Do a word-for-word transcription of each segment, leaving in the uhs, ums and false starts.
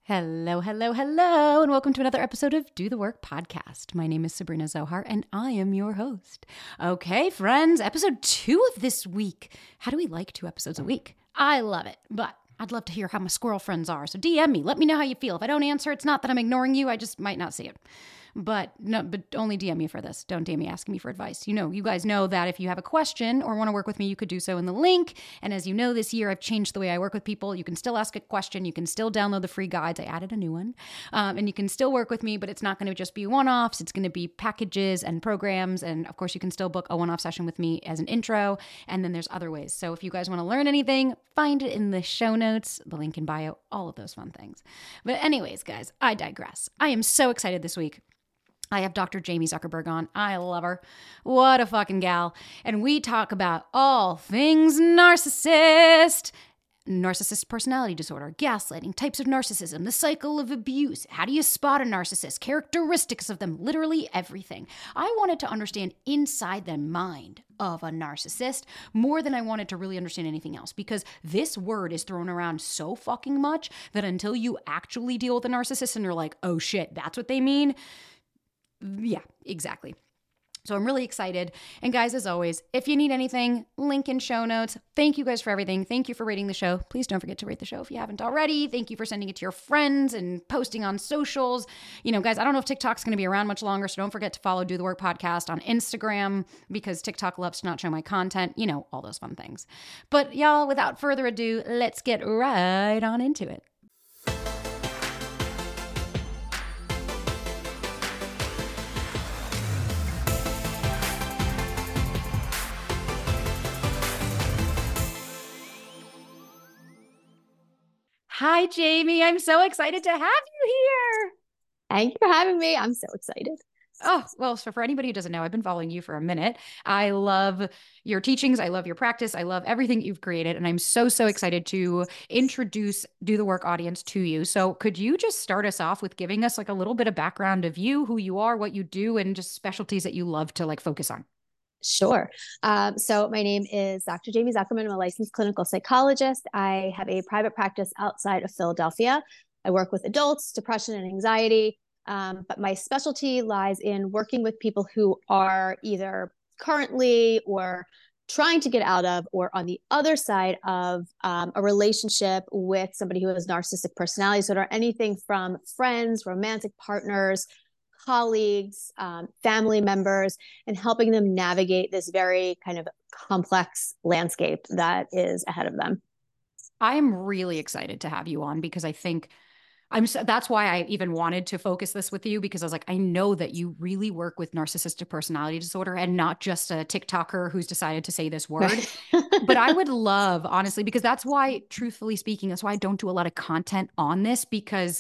Hello, hello, hello, and welcome to another episode of Do the Work podcast. My name is Sabrina Zohar, and I am your host. Okay, friends, episode two of this week. How do we like two episodes a week? I love it, but I'd love to hear how my squirrel friends are, so D M me. Let me know how you feel. If I don't answer, it's not that I'm ignoring you. I just might not see it. But no, but only D M me for this. Don't D M me asking me for advice. You know, you guys know that if you have a question or want to work with me, you could do so in the link. And as you know, this year I've changed the way I work with people. You can still ask a question. You can still download the free guides. I added a new one. Um, and you can still work with me, but it's not going to just be one-offs. It's going to be packages and programs. And of course, you can still book a one-off session with me as an intro. And then there's other ways. So if you guys want to learn anything, find it in the show notes, the link in bio, all of those fun things. But anyways, guys, I digress. I am so excited this week. I have Doctor Jaime Zuckerberg on. I love her. What a fucking gal. And we talk about all things narcissist. Narcissist personality disorder, gaslighting, types of narcissism, the cycle of abuse, how do you spot a narcissist, characteristics of them, literally everything. I wanted to understand inside the mind of a narcissist more than I wanted to really understand anything else, because this word is thrown around so fucking much that until you actually deal with a narcissist and you're like, oh shit, that's what they mean. Yeah, exactly. So I'm really excited. And guys, as always, if you need anything, link in show notes. Thank you guys for everything. Thank you for rating the show. Please don't forget to rate the show if you haven't already. Thank you for sending it to your friends and posting on socials. You know, guys, I don't know if TikTok's going to be around much longer, so don't forget to follow Do the Work podcast on Instagram, because TikTok loves to not show my content. You know, all those fun things. But y'all, without further ado, let's get right on into it. Hi, Jaime. I'm so excited to have you here. Thank you for having me. I'm so excited. Oh, well, so for anybody who doesn't know, I've been following you for a minute. I love your teachings. I love your practice. I love everything you've created. And I'm so, so excited to introduce Do the Work audience to you. So could you just start us off with giving us like a little bit of background of you, who you are, what you do, and just specialties that you love to like focus on? Sure. Um, so my name is Doctor Jaime Zuckerman. I'm a licensed clinical psychologist. I have a private practice outside of Philadelphia. I work with adults, depression and anxiety, um, but my specialty lies in working with people who are either currently or trying to get out of or on the other side of um, a relationship with somebody who has narcissistic personality disorder, anything from friends, romantic partners, colleagues, um, family members, and helping them navigate this very kind of complex landscape that is ahead of them. I'm really excited to have you on because I think I'm so, that's why I even wanted to focus this with you, because I was like, I know that you really work with narcissistic personality disorder and not just a TikToker who's decided to say this word. But I would love, honestly, because that's why, truthfully speaking, that's why I don't do a lot of content on this, because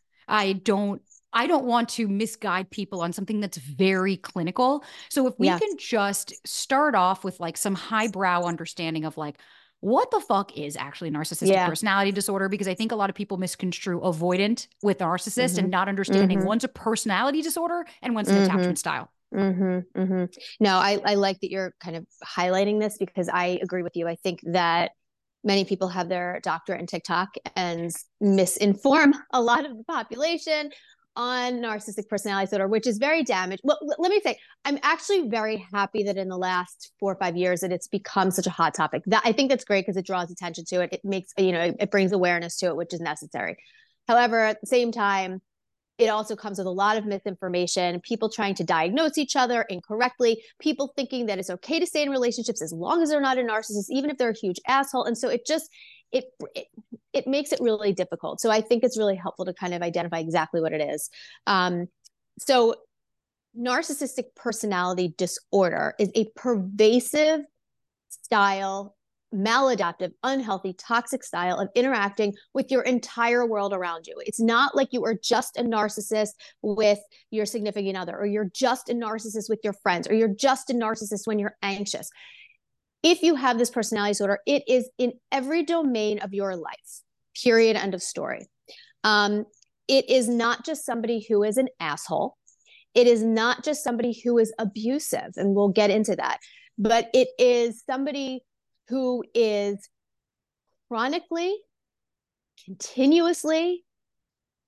I don't I don't want to misguide people on something that's very clinical. So if we Yeah. can just start off with like some highbrow understanding of like, what the fuck is actually narcissistic Yeah. personality disorder? Because I think a lot of people misconstrue avoidant with narcissist Mm-hmm. and not understanding Mm-hmm. one's a personality disorder and one's an Mm-hmm. attachment style. Mm-hmm. Mm-hmm. No, I, I like that you're kind of highlighting this because I agree with you. I think that many people have their doctorate in TikTok and misinform a lot of the population on narcissistic personality disorder, which is very damaged. Well, let me say, I'm actually very happy that in the last four or five years that it's become such a hot topic. That I think that's great because it draws attention to it. It makes, you know, it, it brings awareness to it, which is necessary. However, at the same time, it also comes with a lot of misinformation, people trying to diagnose each other incorrectly, people thinking that it's okay to stay in relationships as long as they're not a narcissist, even if they're a huge asshole. And so it just, it, it, it makes it really difficult. So I think it's really helpful to kind of identify exactly what it is. Um, so narcissistic personality disorder is a pervasive style, maladaptive, unhealthy, toxic style of interacting with your entire world around you. It's not like you are just a narcissist with your significant other, or you're just a narcissist with your friends, or you're just a narcissist when you're anxious. If you have this personality disorder, it is in every domain of your life, period, end of story. Um, it is not just somebody who is an asshole. It is not just somebody who is abusive, and we'll get into that, but it is somebody who is chronically, continuously,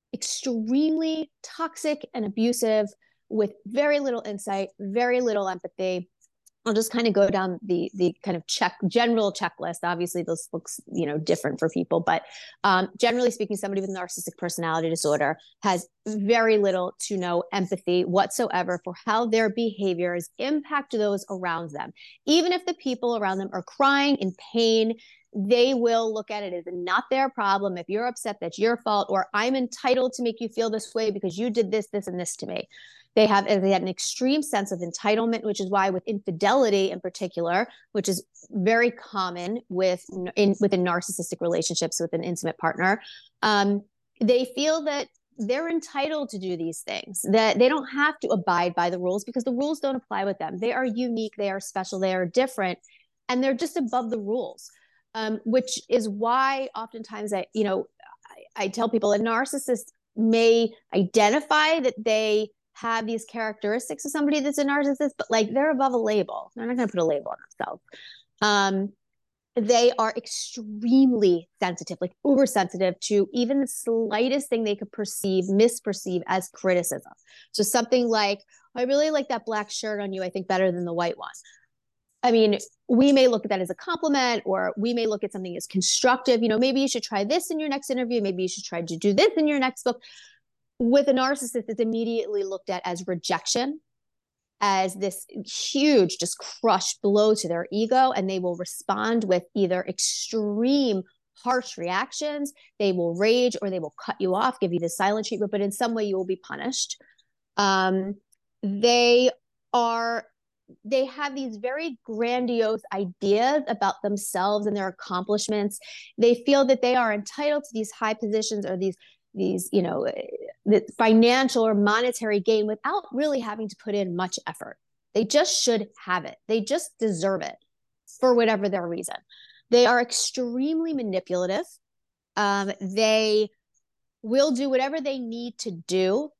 extremely toxic and abusive with very little insight, very little empathy. I'll just kind of go down the the kind of check general checklist. Obviously, this looks, you know, different for people, but um, generally speaking, somebody with narcissistic personality disorder has very little to no empathy whatsoever for how their behaviors impact those around them. Even if the people around them are crying in pain, they will look at it as not their problem. If you're upset, that's your fault, or I'm entitled to make you feel this way because you did this, this, and this to me. They have they had an extreme sense of entitlement, which is why with infidelity in particular, which is very common with in within narcissistic relationships with an intimate partner, um, they feel that they're entitled to do these things, that they don't have to abide by the rules because the rules don't apply with them. They are unique, they are special, they are different, and they're just above the rules. Um, which is why oftentimes I, you know, I, I tell people a narcissist may identify that they have these characteristics of somebody that's a narcissist, but like they're above a label. They're not going to put a label on themselves. Um, they are extremely sensitive, like uber sensitive to even the slightest thing they could perceive, misperceive as criticism. So something like, I really like that black shirt on you, I think better than the white one. I mean, we may look at that as a compliment, or we may look at something as constructive. You know, maybe you should try this in your next interview. Maybe you should try to do this in your next book. With a narcissist, it's immediately looked at as rejection, as this huge, just crush blow to their ego. And they will respond with either extreme harsh reactions, they will rage, or they will cut you off, give you the silent treatment, but in some way you will be punished. Um, they are they have these very grandiose ideas about themselves and their accomplishments. They feel that they are entitled to these high positions or these, these, you know, the financial or monetary gain without really having to put in much effort. They just should have it. They just deserve it for whatever their reason. They are extremely manipulative. Um, they will do whatever they need to do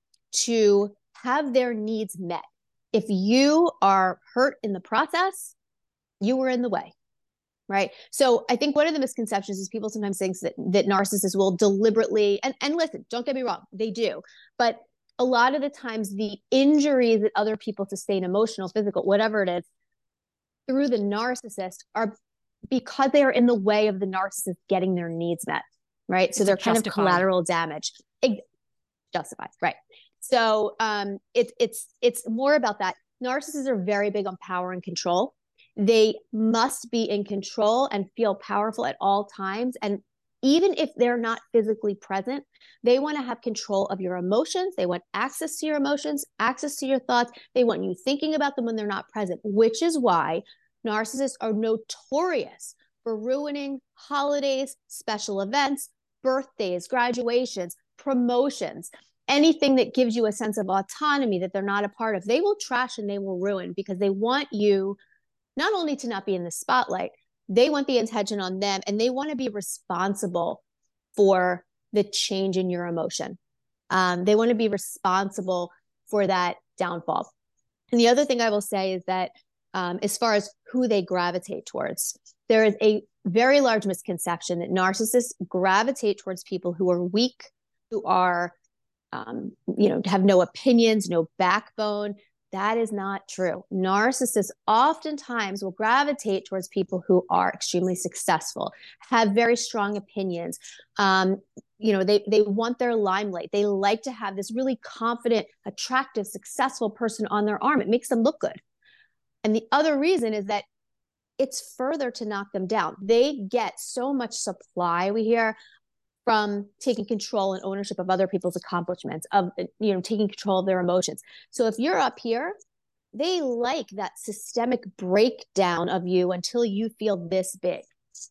to have their needs met. If you are hurt in the process, you were in the way, right? So I think one of the misconceptions is people sometimes think that, that narcissists will deliberately, and, and listen, don't get me wrong, they do. But a lot of the times the injuries that other people sustain, emotional, physical, whatever it is, through the narcissist are because they are in the way of the narcissist getting their needs met, right? So they're kind of collateral damage. Justified, right? So um, it, it's it's more about that. Narcissists are very big on power and control. They must be in control and feel powerful at all times. And even if they're not physically present, they want to have control of your emotions. They want access to your emotions, access to your thoughts. They want you thinking about them when they're not present, which is why narcissists are notorious for ruining holidays, special events, birthdays, graduations, promotions. Anything that gives you a sense of autonomy that they're not a part of, they will trash and they will ruin because they want you not only to not be in the spotlight, they want the attention on them and they want to be responsible for the change in your emotion. Um, they want to be responsible for that downfall. And the other thing I will say is that um, as far as who they gravitate towards, there is a very large misconception that narcissists gravitate towards people who are weak, who are Um, you know, have no opinions, no backbone. That is not true. Narcissists oftentimes will gravitate towards people who are extremely successful, have very strong opinions. Um, you know, they they want their limelight. They like to have this really confident, attractive, successful person on their arm. It makes them look good. And the other reason is that it's further to knock them down. They get so much supply, we hear, from taking control and ownership of other people's accomplishments, of, you know, taking control of their emotions. So if you're up here, they like that systemic breakdown of you until you feel this big.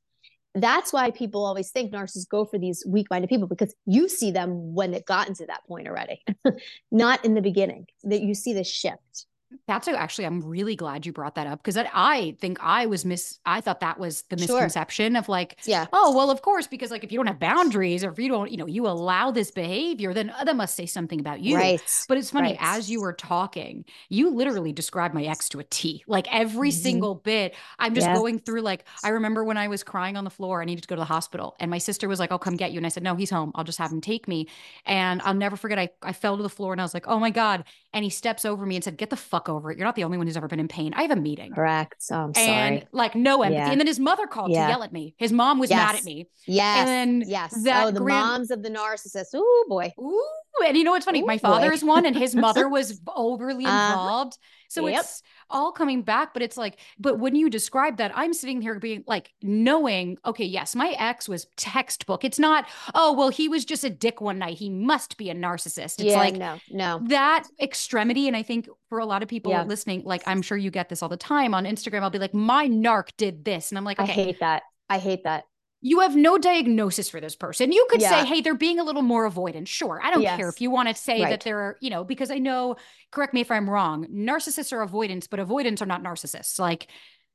That's why people always think narcissists go for these weak-minded people, because you see them when they've gotten to that point already, not in the beginning, that you see the shift. That's a, actually, I'm really glad you brought that up because I, I think I was mis, I thought that was the Sure. misconception of like, Yeah. oh, well, of course, because like if you don't have boundaries or if you don't, you know, you allow this behavior, then that must say something about you. Right. But it's funny, Right. as you were talking, you literally described my ex to a T, like every Mm-hmm. single bit. I'm just Yeah. going through like, I remember when I was crying on the floor, I needed to go to the hospital and my sister was like, I'll come get you. And I said, no, he's home. I'll just have him take me. And I'll never forget, I, I fell to the floor and I was like, oh my God. And he steps over me and said, get the fuck over it. You're not the only one who's ever been in pain. I have a meeting. Correct. Oh, I'm And sorry. like no empathy. Yeah. And then his mother called to Yeah. yell at me. His mom was mad at Yes. me. And Yes. then Yes. Oh, that the grand moms of the narcissists. Oh boy. Ooh, and you know what's funny? Oh My father boy. is one, and his mother was overly uh, involved. So yep. it's all coming back, but it's like, but when you describe that, I'm sitting here being like, knowing, okay, yes, my ex was textbook. It's not, oh, well, he was just a dick one night. He must be a narcissist. It's Yeah. like No, no. that extremity. And I think for a lot of people Yeah. listening, like, I'm sure you get this all the time on Instagram. I'll be like, my narc did this. And I'm like, I okay, hate that. I hate that. you have no diagnosis for this person. You could say, Yeah. hey, they're being a little more avoidant. Sure. I don't care if Yes. you want to say that Right. they're, you know, because I know, correct me if I'm wrong, narcissists are avoidance, but avoidants are not narcissists. Like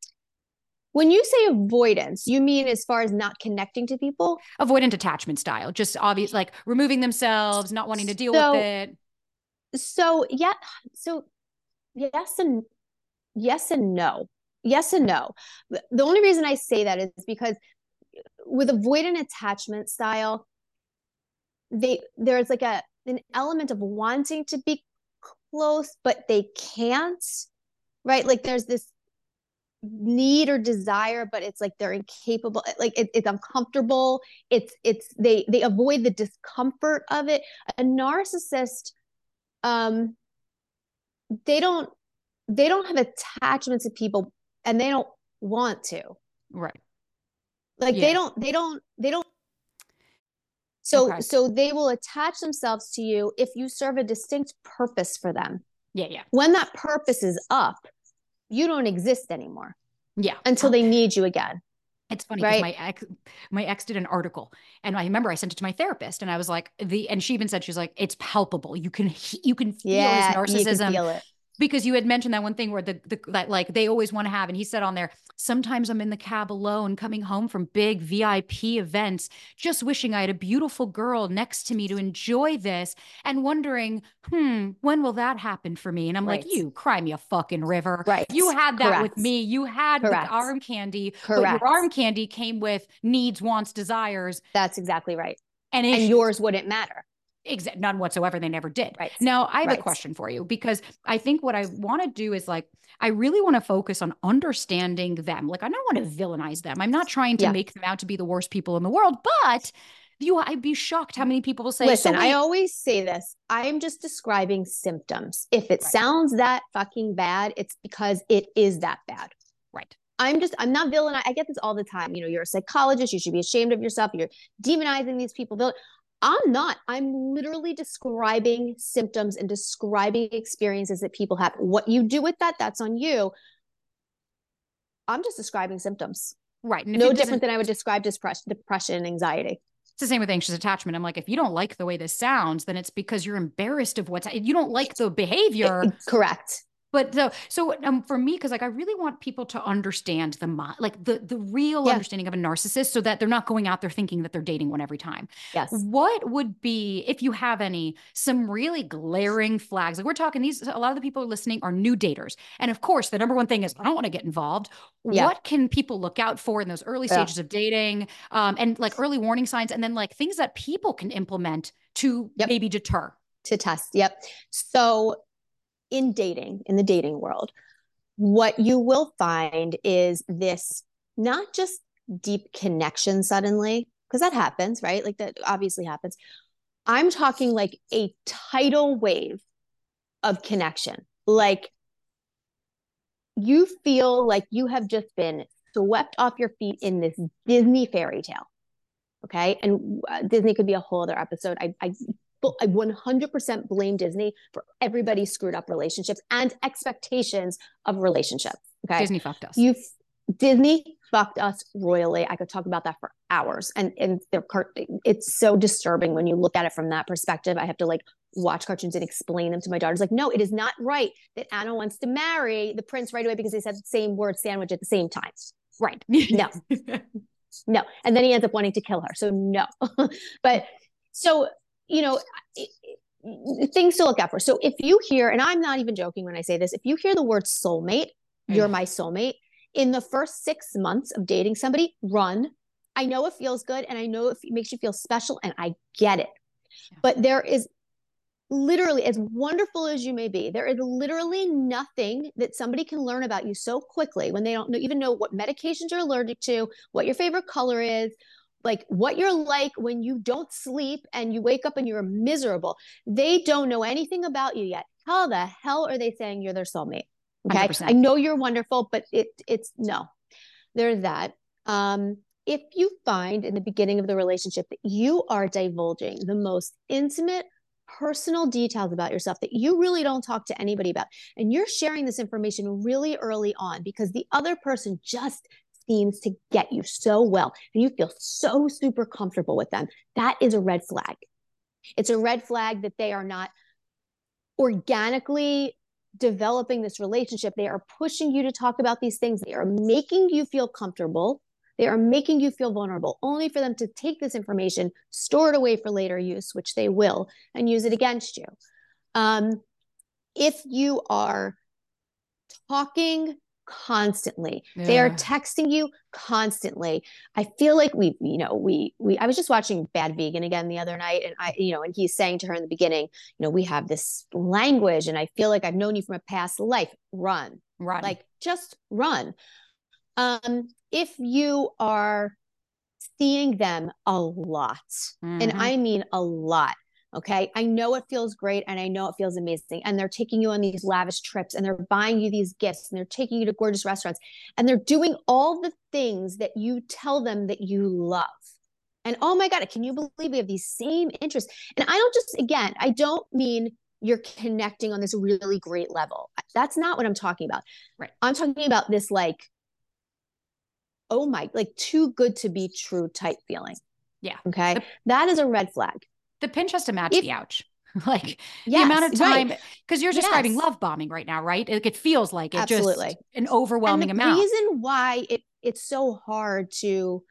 When you say avoidance, you mean as far as not connecting to people? avoidant attachment style, just obvious, like removing themselves, not wanting to deal with So, it. so yeah. So yes and yes and no. Yes and no. The only reason I say that is because with avoidant attachment style, they there's like a an element of wanting to be close, but they can't, right? Like there's this need or desire, but it's like they're incapable, like it, it's uncomfortable. It's it's they they avoid the discomfort of it. A narcissist, um, they don't they don't have attachment to people and they don't want to. Right. Like Yeah. they don't they don't they don't so Okay. so they will attach themselves to you if you serve a distinct purpose for them. Yeah. Yeah. When that purpose is up, you don't exist anymore Yeah. until they need you again. It's funny because Right. my ex, my ex did an article, and I remember I sent it to my therapist, and I was like, the, and she even said, she's like, it's palpable. You can, you can feel his Yeah, you can narcissism. feel it. Because you had mentioned that one thing where the, the that like they always want to have, and he said on there, sometimes I'm in the cab alone, coming home from big V I P events, just wishing I had a beautiful girl next to me to enjoy this, and wondering, hmm, when will that happen for me? And I'm Right. like, you cry me a fucking river. Right. You had that Correct. with me. You had Correct. the arm candy, Correct. but your arm candy came with needs, wants, desires, That's exactly right. and And issues. yours wouldn't matter. Exactly. None whatsoever. They never did. Right. Now, I have Right. a question for you because I think what I want to do is like, I really want to focus on understanding them. Like, I don't want to villainize them. I'm not trying to Yeah. make them out to be the worst people in the world, but you, I'd be shocked how many people will say, Listen, so I wait, always say this. I'm just describing symptoms. If it Right. sounds that fucking bad, it's because it is that bad. right. I'm just, I'm not villain. I get this all the time. You know, you're a psychologist. You should be ashamed of yourself. You're demonizing these people. Villain. I'm not. I'm literally describing symptoms and describing experiences that people have. What you do with that, that's on you. I'm just describing symptoms. Right. And no different than I would describe depression and anxiety. It's the same with anxious attachment. I'm like, if you don't like the way this sounds, then it's because you're embarrassed of what's, you don't like the behavior. It, correct. But so, so um, for me, because like I really want people to understand the like the the real Yeah. understanding of a narcissist, so that they're not going out there thinking that they're dating one every time. Yes. What would be, if you have any, some really glaring flags? Like we're talking these, a lot of the people listening are new daters, and of course, the number one thing is I don't want to get involved. Yeah. What can people look out for in those early Yeah. stages of dating, um, and like early warning signs, and then like things that people can implement to Yep. maybe deter? To test. Yep. So in dating, in the dating world, what you will find is this not just deep connection suddenly, because that happens, right? Like that obviously happens. I'm talking like a tidal wave of connection. Like you feel like you have just been swept off your feet in this Disney fairy tale. Okay. And uh, Disney could be a whole other episode. I, I I one hundred percent blame Disney for everybody's screwed up relationships and expectations of relationships. Okay. Disney fucked us. You've Disney fucked us royally. I could talk about that for hours. And and they're it's so disturbing when you look at it from that perspective. I have to like watch cartoons and explain them to my daughters. Like, no, it is not right that Anna wants to marry the prince right away because they said the same word sandwich at the same time. Right. No. No. And then he ends up wanting to kill her. So no. But so, you know, it, it, things to look out for. So if you hear, and I'm not even joking when I say this, if you hear the word soulmate, you're my soulmate, in the first six months of dating somebody, run. I know it feels good and I know it makes you feel special and I get it. Yeah. But there is literally, as wonderful as you may be, there is literally nothing that somebody can learn about you so quickly when they don't know, even know what medications you're allergic to, what your favorite color is, like what you're like when you don't sleep and you wake up and you're miserable. They don't know anything about you yet. How the hell are they saying you're their soulmate? Okay. one hundred percent. I know you're wonderful, but it it's no, there's that. Um, if you find in the beginning of the relationship that you are divulging the most intimate, personal details about yourself that you really don't talk to anybody about, and you're sharing this information really early on because the other person just seems to get you so well and you feel so super comfortable with them, that is a red flag. It's a red flag that they are not organically developing this relationship. They are pushing you to talk about these things. They are making you feel comfortable. They are making you feel vulnerable, only for them to take this information, store it away for later use, which they will, and use it against you. Um, if you are talking constantly, yeah. They are texting you constantly. I feel like we, you know, we, we, I was just watching Bad Vegan again the other night, and I, you know, and he's saying to her in the beginning, you know, we have this language and I feel like I've known you from a past life. Run, run, like just run. Um, if you are seeing them a lot, mm-hmm. and I mean a lot, okay, I know it feels great and I know it feels amazing, and they're taking you on these lavish trips and they're buying you these gifts and they're taking you to gorgeous restaurants and they're doing all the things that you tell them that you love. And oh my God, can you believe we have these same interests? And I don't just, again, I don't mean you're connecting on this really great level. That's not what I'm talking about. Right. I'm talking about this like, oh my, like too good to be true type feeling. Yeah. Okay. The, that is a red flag. The pinch has to match if, the ouch. Like yes, the amount of time, because right. you're yes. describing love bombing right now, right? It, it feels like it Absolutely. just an overwhelming and the amount. The reason why it it's so hard to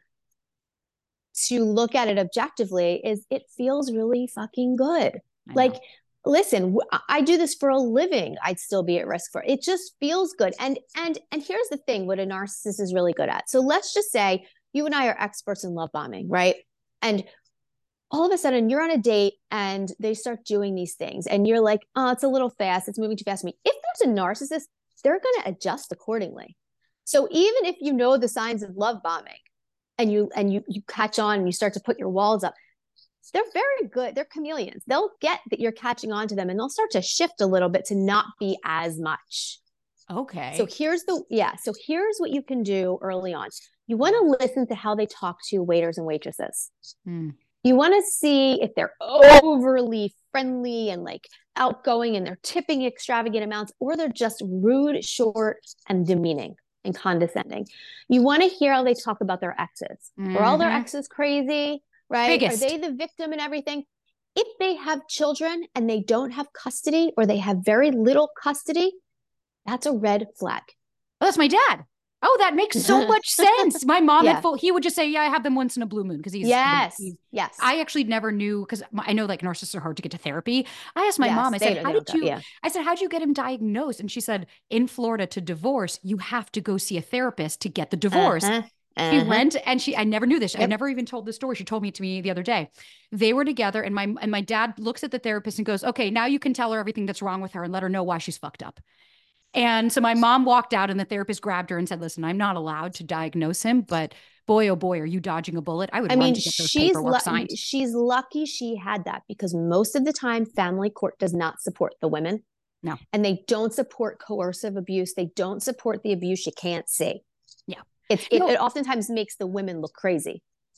to look at it objectively is it feels really fucking good. Like, listen, I do this for a living. I'd still be at risk for it. It just feels good. And and and here's the thing, what a narcissist is really good at. So let's just say you and I are experts in love bombing, right? And all of a sudden you're on a date and they start doing these things and you're like, oh, it's a little fast. It's moving too fast for me. If there's a narcissist, they're going to adjust accordingly. So even if you know the signs of love bombing and you and you you catch on and you start to put your walls up, they're very good. They're chameleons. They'll get that you're catching on to them and they'll start to shift a little bit to not be as much. Okay. So here's the, yeah. So here's what you can do early on. You want to listen to how they talk to waiters and waitresses. Mm. You want to see if they're overly friendly and like outgoing and they're tipping extravagant amounts, or they're just rude, short, and demeaning and condescending. You want to hear how they talk about their exes. Mm-hmm. Are all their exes crazy? Right? Biggest. Are they the victim in everything? If they have children and they don't have custody, or they have very little custody, that's a red flag. Oh, that's my dad. Oh, that makes so much sense. My mom yeah. had full, he would just say, yeah, I have them once in a blue moon. Cause he's, yes, he's, yes. I actually never knew, cause I know like narcissists are hard to get to therapy. I asked my yes, mom, I said, how did go, you, yeah. I said, how'd you get him diagnosed? And she said, in Florida to divorce, you have to go see a therapist to get the divorce. Uh-huh. Uh-huh. She went and she, I never knew this. Yep. I never even told this story. She told me to me the other day. They were together and my, and my dad looks at the therapist and goes, okay, now you can tell her everything that's wrong with her and let her know why she's fucked up. And so my mom walked out and the therapist grabbed her and said, listen, I'm not allowed to diagnose him, but boy, oh boy, are you dodging a bullet? I would I run mean, to get those she's paperwork lu- signed. She's lucky she had that, because most of the time family court does not support the women. No. And they don't support coercive abuse. They don't support the abuse you can't see. Yeah. It's, it, no. it oftentimes makes the women look crazy.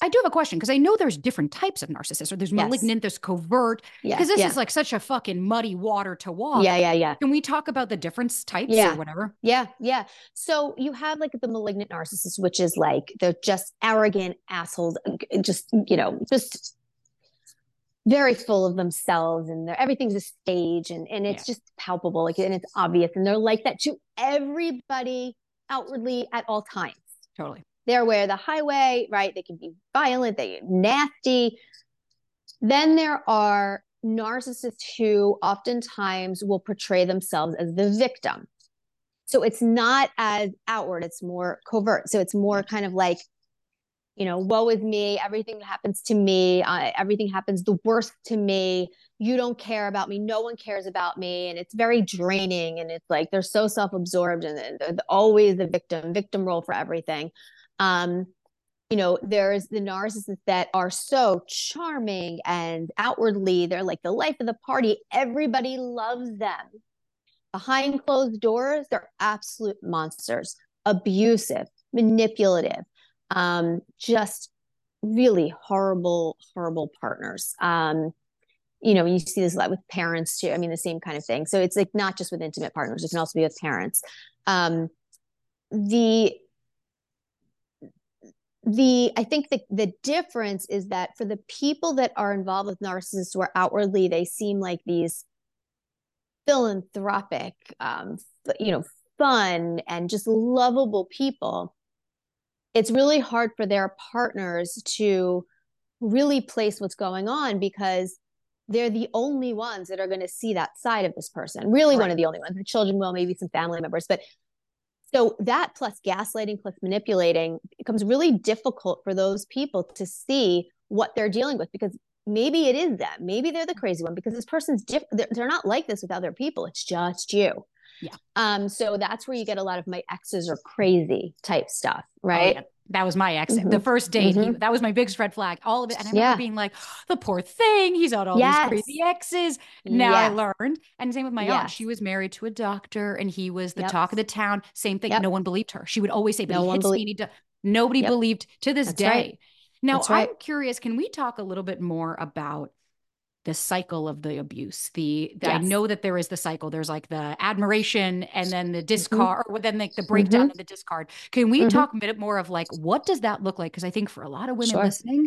I do have a question because I know there's different types of narcissists, or there's Yes. malignant, there's covert, Yeah. because this yeah. is like such a fucking muddy water to walk. Yeah. Yeah. Yeah. Can we talk about the different types Yeah. or whatever? Yeah. Yeah. So you have like the malignant narcissist, which is like they're just arrogant assholes, just, you know, just very full of themselves, and they're, everything's a stage, and, and it's Yeah. just palpable, like, and it's obvious. And they're like that to everybody outwardly at all times. Totally. They're aware of the highway, right? They can be violent, they nasty. Then there are narcissists who oftentimes will portray themselves as the victim. So it's not as outward, it's more covert. So it's more kind of like, you know, woe is me, everything that happens to me, uh, everything happens the worst to me. You don't care about me. No one cares about me. And it's very draining. And it's like, they're so self-absorbed, and they're always the victim, victim role for everything. Um, you know, there's the narcissists that are so charming, and outwardly they're like the life of the party. Everybody loves them. Behind closed doors, they're absolute monsters, abusive, manipulative, um, just really horrible, horrible partners. Um, you know, you see this a lot with parents too. I mean, the same kind of thing. So it's like not just with intimate partners, it can also be with parents. Um, the the I think the the difference is that for the people that are involved with narcissists, where outwardly they seem like these philanthropic, um, you know, fun and just lovable people, it's really hard for their partners to really place what's going on, because they're the only ones that are going to see that side of this person. Really, right. One of the only ones. The children will, maybe some family members, but so that plus gaslighting plus manipulating becomes really difficult for those people to see what they're dealing with, because maybe it is them. Maybe they're the crazy one, because this person's different. They're, they're not like this with other people. It's just you. Yeah. Um. So that's where you get a lot of my exes are crazy type stuff, right? Oh, yeah. That was my ex. Mm-hmm. The first date, mm-hmm. he, that was my biggest red flag, all of it. And I remember yeah. being like, the poor thing, he's got all yes. these crazy exes. Now yes. I learned. And same with my yes. aunt. She was married to a doctor, and he was the yep. talk of the town. Same thing. Yep. No one believed her. She would always say, but no he hits belie- me. And he does. Nobody yep. believed to this That's day. Right. Now, That's right. I'm curious, can we talk a little bit more about the cycle of the abuse? The, the yes. I know that there is the cycle. There's like the admiration, and then the discard, mm-hmm. or then like the breakdown mm-hmm. and the discard. Can we mm-hmm. talk a bit more of like, what does that look like? Because I think for a lot of women sure. listening,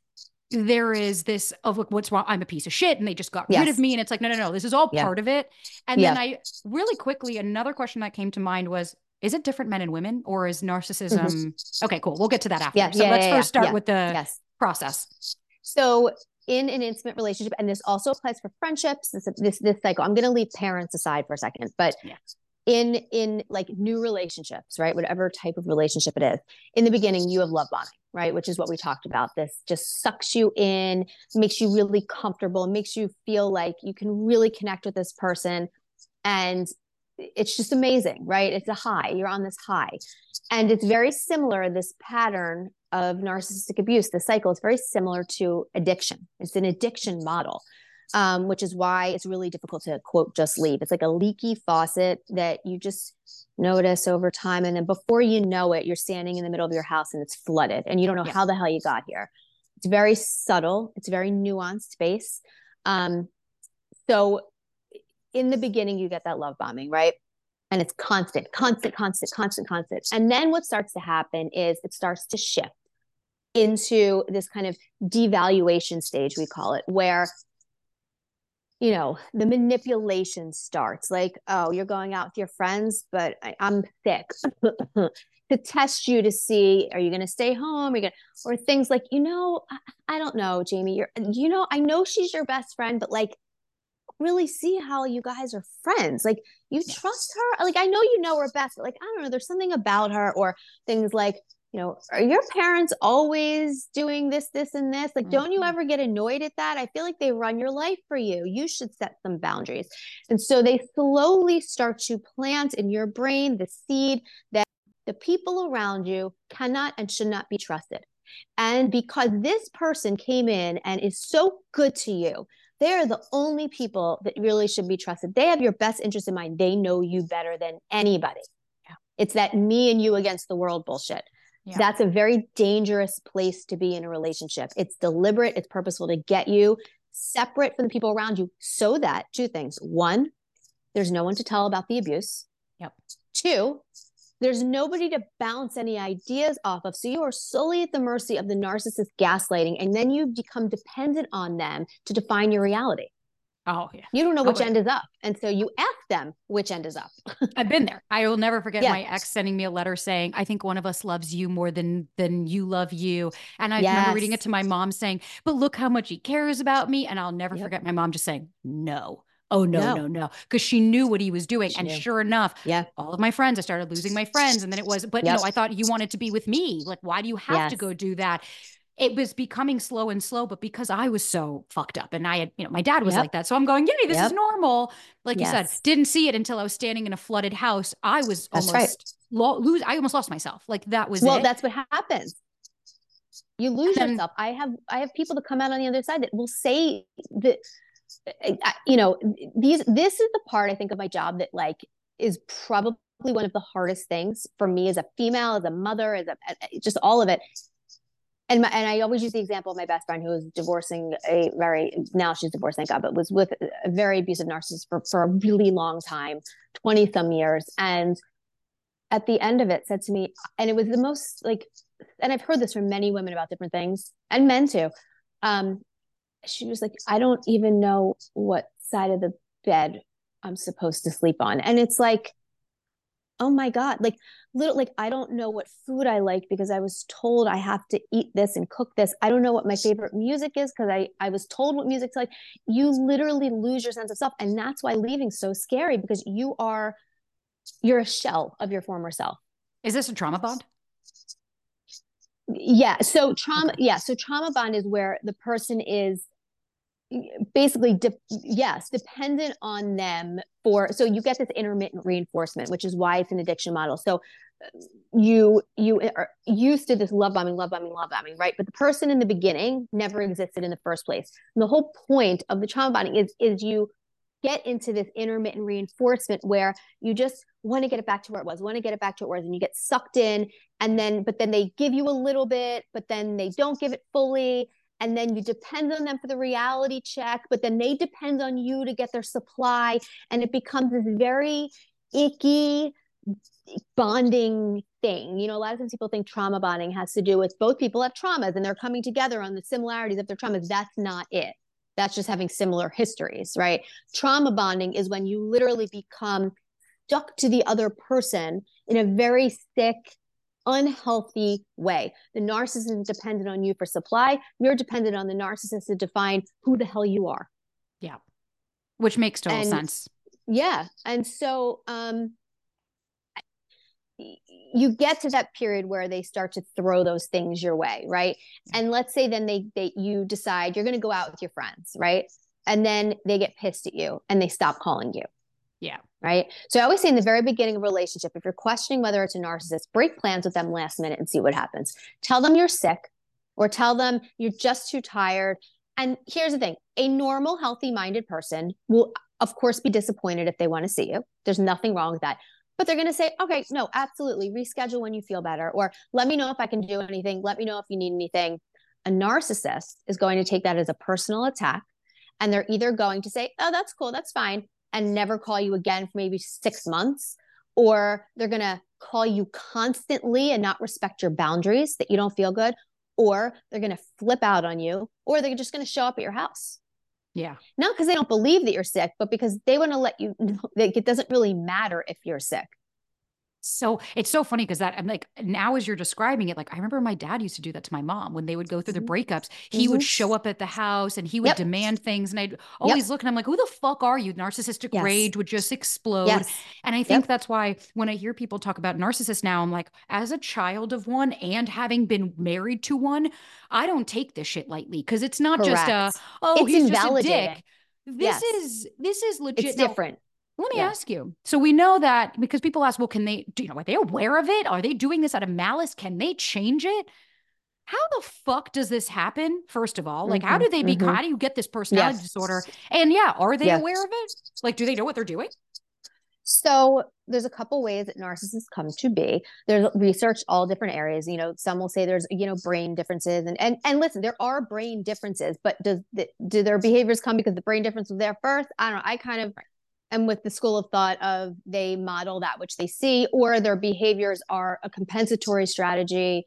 there is this of like, what's wrong? I'm a piece of shit, and they just got yes. rid of me. And it's like, no, no, no, this is all yeah. part of it. And yeah. then I really quickly, another question that came to mind was, is it different men and women, or is narcissism? Mm-hmm. Okay, cool. We'll get to that after. Yeah, so yeah, let's yeah, first start yeah. with the yes. process. So in an intimate relationship, and this also applies for friendships, this this, this cycle, I'm going to leave parents aside for a second, but yeah. in in like new relationships, right, whatever type of relationship it is, in the beginning you have love bombing, right, which is what we talked about. This just sucks you in, makes you really comfortable, makes you feel like you can really connect with this person, and it's just amazing, right? It's a high. You're on this high. And it's very similar, this pattern of narcissistic abuse, the cycle is very similar to addiction. It's an addiction model, um, which is why it's really difficult to, quote, just leave. It's like a leaky faucet that you just notice over time. And then before you know it, you're standing in the middle of your house and it's flooded and you don't know yeah. how the hell you got here. It's very subtle. It's very nuanced base. Um, so in the beginning, you get that love bombing, right? And it's constant, constant, constant, constant, constant. And then what starts to happen is it starts to shift into this kind of devaluation stage, we call it, where, you know, the manipulation starts. Like, oh, you're going out with your friends, but I, I'm sick. To test you to see, are you going to stay home? Are you gonna, or things like, you know, I, I don't know, Jamie, you're, you know, I know she's your best friend, but like, really see how you guys are friends. Like, you trust her. Like, I know you know her best, but like, I don't know, there's something about her. Or things like, you know, are your parents always doing this, this, and this? Like, mm-hmm. don't you ever get annoyed at that? I feel like they run your life for you. You should set some boundaries. And so they slowly start to plant in your brain the seed that the people around you cannot and should not be trusted. And because this person came in and is so good to you, they're the only people that really should be trusted. They have your best interest in mind. They know you better than anybody. Yeah. It's that me and you against the world bullshit. Yeah. That's a very dangerous place to be in a relationship. It's deliberate, it's purposeful to get you separate from the people around you so that two things. One, there's no one to tell about the abuse. Yep. Two, there's nobody to bounce any ideas off of. So you are solely at the mercy of the narcissist gaslighting, and then you become dependent on them to define your reality. Oh, yeah. You don't know which oh, end is up. And so you ask them which end is up. I've been there. I will never forget Yeah. my ex sending me a letter saying, I think one of us loves you more than than you love you. And I Yes. remember reading it to my mom saying, but look how much he cares about me. And I'll never Yep. forget my mom just saying, no. Oh, no, No. no, no. Because she knew what he was doing. She and knew. sure enough, Yeah. all of my friends, I started losing my friends. And then it was, but Yep. you know, I thought you wanted to be with me. Like, why do you have Yes. to go do that? It was becoming slow and slow, but because I was so fucked up and I had, you know, my dad was Yep. like that. So I'm going, yay, this Yep. is normal. Like you Yes. said, didn't see it until I was standing in a flooded house. I was That's almost right. lo- lose. I almost lost myself. Like that was Well, it. that's what happens. You lose And then- yourself. I have I have people that come out on the other side that will say that, you know, these this is the part I think of my job that like is probably one of the hardest things for me as a female, as a mother, as a just all of it. And my, and I always use the example of my best friend who was divorcing a very, now she's divorced, thank God, but was with a very abusive narcissist for, for a really long time, twenty some years. And at the end of it said to me, and it was the most like, and I've heard this from many women about different things and men too. Um, she was like, I don't even know what side of the bed I'm supposed to sleep on. And it's like, oh my God, like little, like, I don't know what food I like because I was told I have to eat this and cook this. I don't know what my favorite music is because I, I was told what music's like. You literally lose your sense of self. And that's why leaving's so scary, because you are, you're a shell of your former self. Is this a trauma bond? Yeah. So trauma, Okay. yeah. So trauma bond is where the person is basically, de- yes, dependent on them for, so you get this intermittent reinforcement, which is why it's an addiction model. So you, you are used to this love bombing, love bombing, love bombing, right? But the person in the beginning never existed in the first place. And the whole point of the trauma bonding is, is you get into this intermittent reinforcement where you just want to get it back to where it was, want to get it back to where it was, and you get sucked in. And then, but then they give you a little bit, but then they don't give it fully. And then you depend on them for the reality check, but then they depend on you to get their supply. And it becomes this very icky bonding thing. You know, a lot of times people think trauma bonding has to do with both people have traumas and they're coming together on the similarities of their traumas. That's not it. That's just having similar histories, right? Trauma bonding is when you literally become stuck to the other person in a very sick, unhealthy way. The narcissist is dependent on you for supply. You're dependent on the narcissist to define who the hell you are. Yeah. Which makes total and, sense. Yeah. And so um, you get to that period where they start to throw those things your way, right? And let's say then they, they you decide you're going to go out with your friends, right? And then they get pissed at you and they stop calling you. Yeah. Right. So I always say in the very beginning of a relationship, if you're questioning whether it's a narcissist, break plans with them last minute and see what happens. Tell them you're sick or tell them you're just too tired. And here's the thing, a normal, healthy minded person will, of course, be disappointed if they want to see you. There's nothing wrong with that. But they're going to say, okay, no, absolutely. Reschedule when you feel better. Or let me know if I can do anything. Let me know if you need anything. A narcissist is going to take that as a personal attack. And they're either going to say, oh, that's cool, that's fine, and never call you again for maybe six months. Or they're going to call you constantly and not respect your boundaries, that you don't feel good. Or they're going to flip out on you, or they're just going to show up at your house. Yeah. Not because they don't believe that you're sick, but because they want to let you know that it doesn't really matter if you're sick. So it's so funny because that I'm like, now as you're describing it, like I remember my dad used to do that to my mom when they would go through mm-hmm. the breakups. He mm-hmm. would show up at the house and he would yep. demand things. And I'd always yep. look and I'm like, who the fuck are you? Narcissistic yes. rage would just explode. Yes. And I think yep. that's why when I hear people talk about narcissists now, I'm like, as a child of one and having been married to one, I don't take this shit lightly because it's not Correct. just a, oh, it's he's just a dick. This yes. is, this is legit. It's now, different. Let me yeah. ask you. So we know that because people ask, well, can they, do you know, are they aware of it? Are they doing this out of malice? Can they change it? How the fuck does this happen? First of all, like, mm-hmm, how do they be, mm-hmm. how do you get this personality yes. disorder? And yeah, are they yes. aware of it? Like, do they know what they're doing? So there's a couple ways that narcissists come to be. There's research all different areas. You know, some will say there's, you know, brain differences, and and and listen, there are brain differences, but does the, do their behaviors come because the brain difference was there first? I don't know. I kind of am with the school of thought of they model that which they see, or their behaviors are a compensatory strategy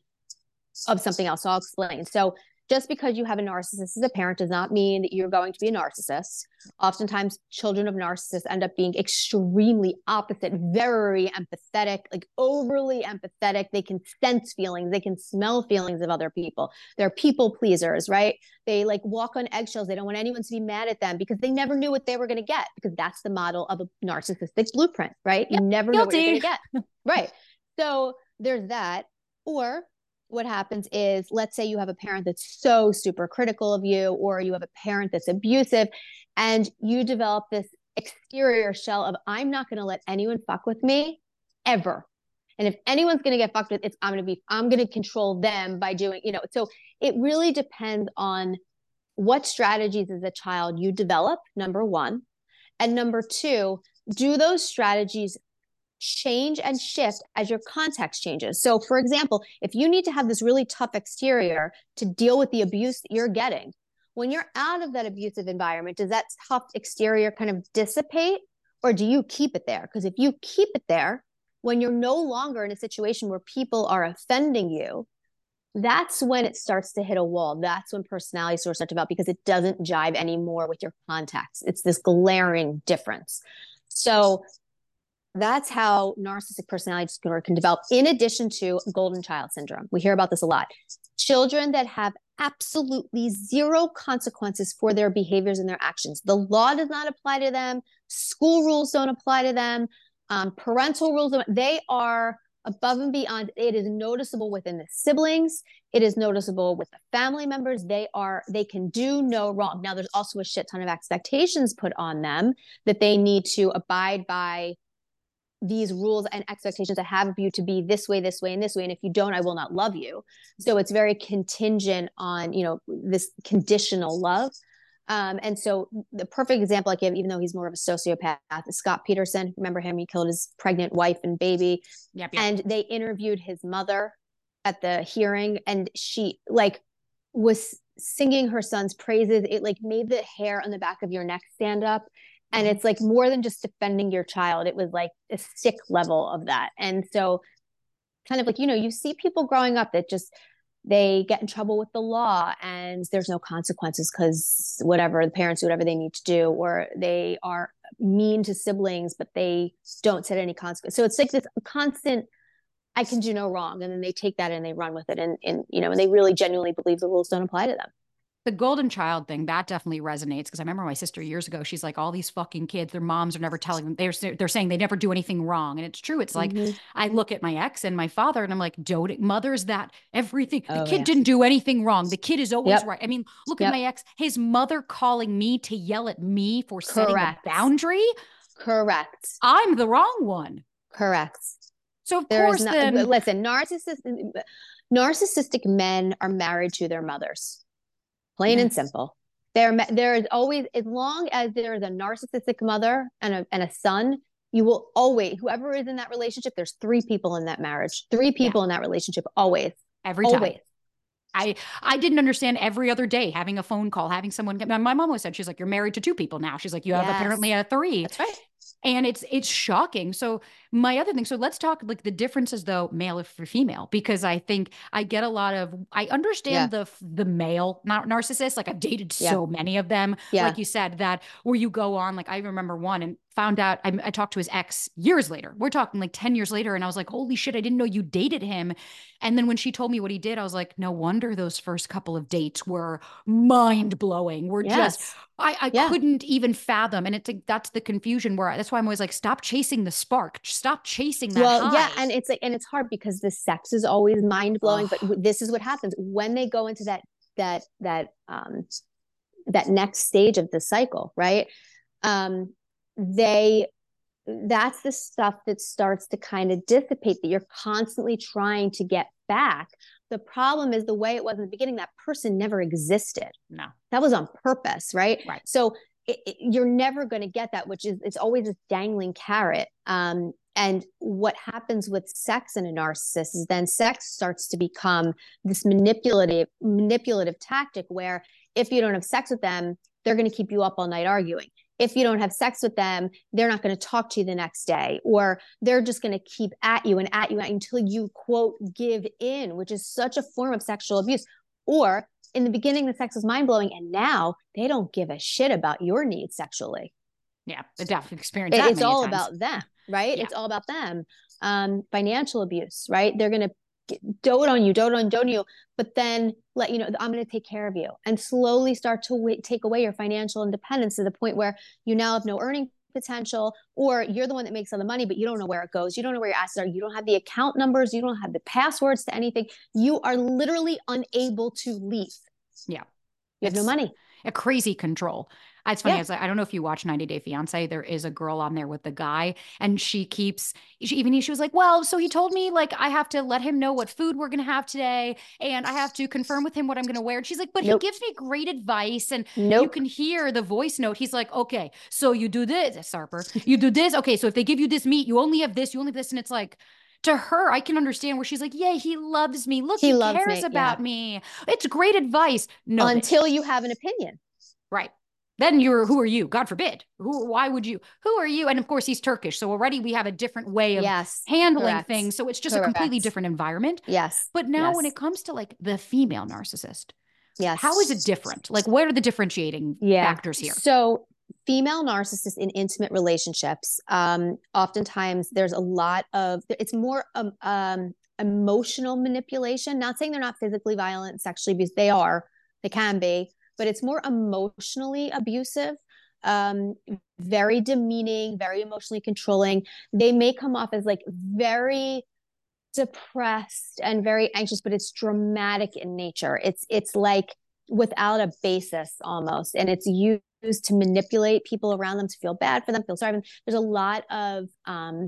of something else. So I'll explain. So just because you have a narcissist as a parent does not mean that you're going to be a narcissist. Oftentimes, children of narcissists end up being extremely opposite, very empathetic, like overly empathetic. They can sense feelings, they can smell feelings of other people. They're people pleasers, right? They like walk on eggshells. They don't want anyone to be mad at them because they never knew what they were going to get, because that's the model of a narcissistic blueprint, right? You yep. never Guilty. know what you're going to get. Right. So there's that. Or what happens is, let's say you have a parent that's so super critical of you, or you have a parent that's abusive, and you develop this exterior shell of, I'm not going to let anyone fuck with me ever. And if anyone's going to get fucked with, it's, I'm going to be, I'm going to control them by doing, you know, so it really depends on what strategies as a child you develop, number one. And number two, do those strategies change and shift as your context changes? So for example, if you need to have this really tough exterior to deal with the abuse that you're getting, when you're out of that abusive environment, does that tough exterior kind of dissipate, or do you keep it there? Because if you keep it there, when you're no longer in a situation where people are offending you, that's when it starts to hit a wall. That's when personality disorders start to develop, because it doesn't jive anymore with your context. It's this glaring difference. So that's how narcissistic personality disorder can develop, in addition to golden child syndrome. We hear about this a lot. Children that have absolutely zero consequences for their behaviors and their actions. The law does not apply to them. School rules don't apply to them. Um, parental rules, they are above and beyond. It is noticeable within the siblings. It is noticeable with the family members. They are, they can do no wrong. Now, there's also a shit ton of expectations put on them that they need to abide by these rules and expectations I have of you to be this way, this way, and this way. And if you don't, I will not love you. So it's very contingent on, you know, this conditional love. Um, and so the perfect example I give, even though he's more of a sociopath, is Scott Peterson. Remember him? He killed his pregnant wife and baby. Yep, yep. And they interviewed his mother at the hearing, and she like was singing her son's praises. It like made the hair on the back of your neck stand up. And it's like more than just defending your child. It was like a sick level of that. And so kind of like, you know, you see people growing up that just, they get in trouble with the law and there's no consequences because whatever, the parents do whatever they need to do, or they are mean to siblings, but they don't set any consequence. So it's like this constant, I can do no wrong. And then they take that and they run with it. And, and you know, and they really genuinely believe the rules don't apply to them. The golden child thing, that definitely resonates, because I remember my sister years ago, she's like, all these fucking kids, their moms are never telling them, they're, they're saying they never do anything wrong. And it's true. It's like, mm-hmm. I look at my ex and my father and I'm like, doting mothers that everything, the oh, kid yeah. didn't do anything wrong. The kid is always yep. right. I mean, look yep. at my ex, his mother calling me to yell at me for setting Correct. a boundary. Correct. I'm the wrong one. Correct. So of there course, not, then listen, narcissistic, narcissistic men are married to their mothers. Plain yes. and simple. There, there is always, as long as there is a narcissistic mother and a and a son, you will always, whoever is in that relationship, there's three people in that marriage, three people yeah. in that relationship, always, every always. time. I I didn't understand every other day having a phone call, having someone. My mom always said, she's like, you're married to two people now. She's like, you have yes. apparently a three. That's right. And it's it's shocking. So my other thing, so let's talk like the differences though, male for female, because I think I get a lot of, I understand yeah. the the male nar- narcissist. Like I've dated yeah. so many of them. Yeah. Like you said, that where you go on, like I remember one and found out, I, I talked to his ex years later. We're talking like ten years later. And I was like, holy shit, I didn't know you dated him. And then when she told me what he did, I was like, no wonder those first couple of dates were mind blowing. We're yes. just, I, I yeah. couldn't even fathom. And it's like, that's the confusion where I, that's why I'm always like, stop chasing the spark, stop chasing that well, high. Yeah. And it's like, and it's hard because the sex is always mind blowing, oh. but this is what happens when they go into that, that, that, um, that next stage of the cycle, right? Um, they, that's the stuff that starts to kind of dissipate, that you're constantly trying to get back. The problem is the way it was in the beginning, that person never existed. No. That was on purpose, right? Right. So it, it, you're never going to get that, which is, it's always a dangling carrot. Um, and what happens with sex in a narcissist is then sex starts to become this manipulative, manipulative tactic where if you don't have sex with them, they're going to keep you up all night arguing. If you don't have sex with them, they're not going to talk to you the next day, or they're just going to keep at you and at you until you, quote, give in, which is such a form of sexual abuse. Or in the beginning, the sex was mind blowing, and now they don't give a shit about your needs sexually. Yeah, I definitely experienced it, that. It's all times. about them, right? Yeah. It's all about them. Um, financial abuse, right? They're going to dote on you, dote on, dote on you, but then let you know, I'm going to take care of you, and slowly start to w- take away your financial independence to the point where you now have no earning potential, or you're the one that makes all the money, but you don't know where it goes. You don't know where your assets are. You don't have the account numbers. You don't have the passwords to anything. You are literally unable to leave. Yeah. You have it's no money. A crazy control. It's funny. Yeah. I, was like, I don't know if you watch ninety Day Fiance. There is a girl on there with the guy, and she keeps, she, even she was like, well, so he told me like I have to let him know what food we're going to have today, and I have to confirm with him what I'm going to wear. And she's like, but nope. He gives me great advice. And nope. You can hear the voice note. He's like, okay, so you do this, Sarper. You do this. Okay, so if they give you this meat, you only have this, you only have this. And it's like, to her, I can understand where she's like, yeah, he loves me. Look, he, he cares me. about yeah. me. It's great advice. No, until bitch. You have an opinion. Right. Then you're, who are you? God forbid. Who, why would you, who are you? And of course he's Turkish. So already we have a different way of yes, handling correct. things. So it's just correct. a completely different environment. Yes. But now yes. when it comes to like the female narcissist, yes. how is it different? Like what are the differentiating yeah. factors here? So female narcissists in intimate relationships, um, oftentimes there's a lot of, it's more um, um, emotional manipulation. Not saying they're not physically violent, sexually abused. They are, they can be. But it's more emotionally abusive, um, very demeaning, very emotionally controlling. They may come off as like very depressed and very anxious, but it's dramatic in nature. It's it's like without a basis almost, and it's used to manipulate people around them to feel bad for them, feel sorry for them. There's a lot of um,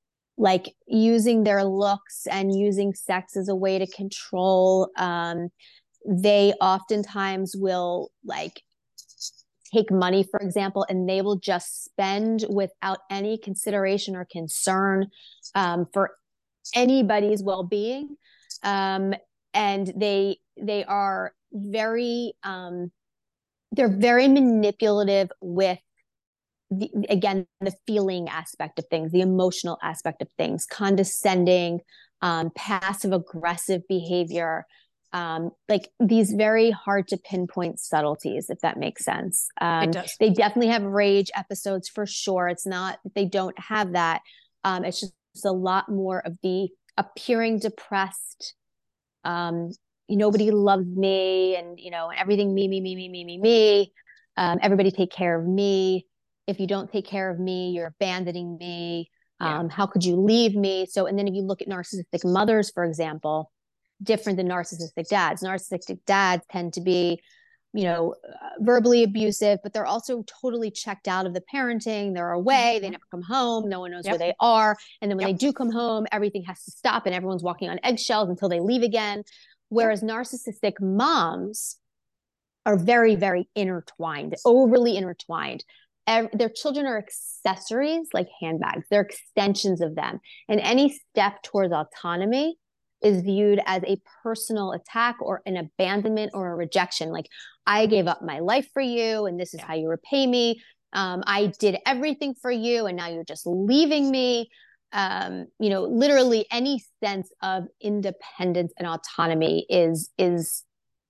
like using their looks and using sex as a way to control. Um, They oftentimes will like take money, for example, and they will just spend without any consideration or concern um, for anybody's well-being. Um, and they they are very um, they're very manipulative with the, again, the feeling aspect of things, the emotional aspect of things, condescending, um, passive aggressive behavior. Um, like these very hard to pinpoint subtleties, if that makes sense. Um, it does. They definitely have rage episodes for sure. It's not that they don't have that. Um, it's just a lot more of the appearing depressed. Um, nobody loves me, and you know, everything me, me, me, me, me, me, me. Um, everybody take care of me. If you don't take care of me, you're abandoning me. Um, yeah. How could you leave me? So, and then if you look at narcissistic mothers, for example, different than narcissistic dads. Narcissistic dads tend to be, you know, uh, verbally abusive, but they're also totally checked out of the parenting. They're away. They never come home. No one knows yep. where they are. And then when yep. they do come home, everything has to stop and everyone's walking on eggshells until they leave again. Whereas yep. narcissistic moms are very, very intertwined, overly intertwined. Their children are accessories like handbags. They're extensions of them. And any step towards autonomy is viewed as a personal attack or an abandonment or a rejection. Like, I gave up my life for you, and this is yeah. how you repay me. Um, I did everything for you, and now you're just leaving me. Um, you know, literally any sense of independence and autonomy is is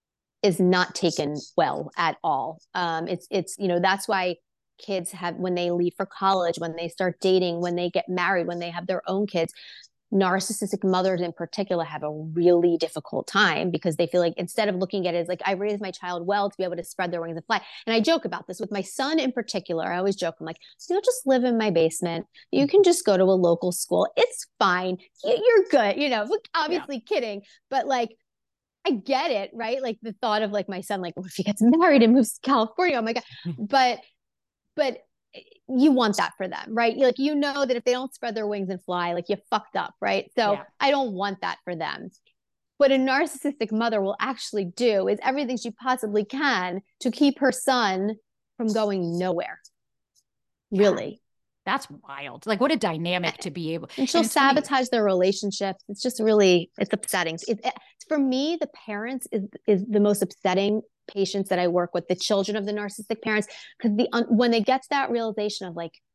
is not taken well at all. Um, it's it's you know, that's why kids have, when they leave for college, when they start dating, when they get married, when they have their own kids, narcissistic mothers in particular have a really difficult time because they feel like, instead of looking at it as like, I raised my child well to be able to spread their wings and fly. And I joke about this with my son in particular. I always joke, I'm like, you'll just live in my basement. You can just go to a local school. It's fine. You're good. You know, obviously yeah. kidding, but like, I get it, right? Like the thought of like my son, like, what if he gets married and moves to California? Oh my God. But, but you want that for them, right? Like, you know that if they don't spread their wings and fly, like, you fucked up, right? So yeah. I don't want that for them. What a narcissistic mother will actually do is everything she possibly can to keep her son from going nowhere. Really. That's wild. Like, what a dynamic to be able. And she'll and sabotage funny. their relationships. It's just really, it's upsetting. It, it, for me, the parents is is the most upsetting patients that I work with, the children of the narcissistic parents, because the um, when they get to that realization of like,